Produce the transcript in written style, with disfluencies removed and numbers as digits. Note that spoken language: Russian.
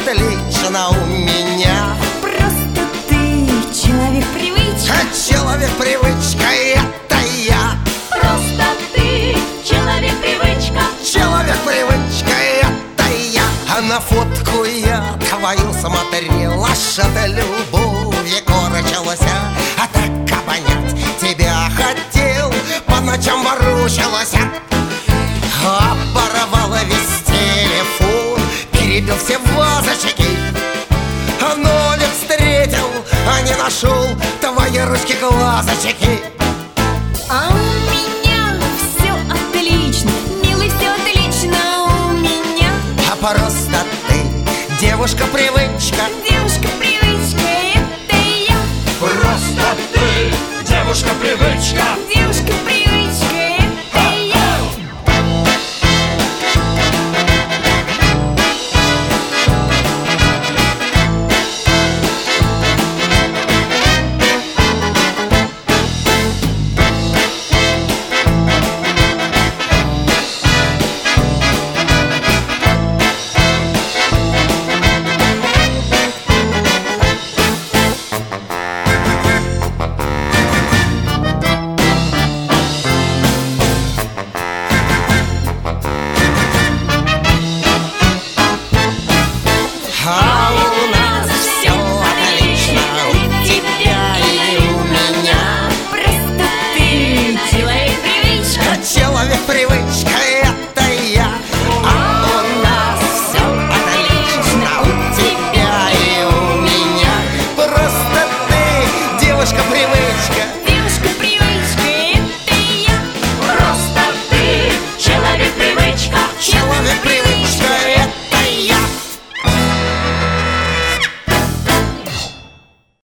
отлично у меня. Просто ты человек-привычка. А человек-привычка — это я. Просто ты человек-привычка. Человек-привычка — это я. А на фотку я твою смотрел, аж от любви корчилась. А так обонять тебя хотел, по ночам ворочалась. Оборвала весь телефон, перебил все вазочки. Нолик встретил, а не нашел твои ручки глазочки. А у меня все отлично, милый, все отлично у меня. А просто ты девушка-привычка. Девушка-привычка, это я. Просто ты девушка-привычка. Девушка-привычка, это я. А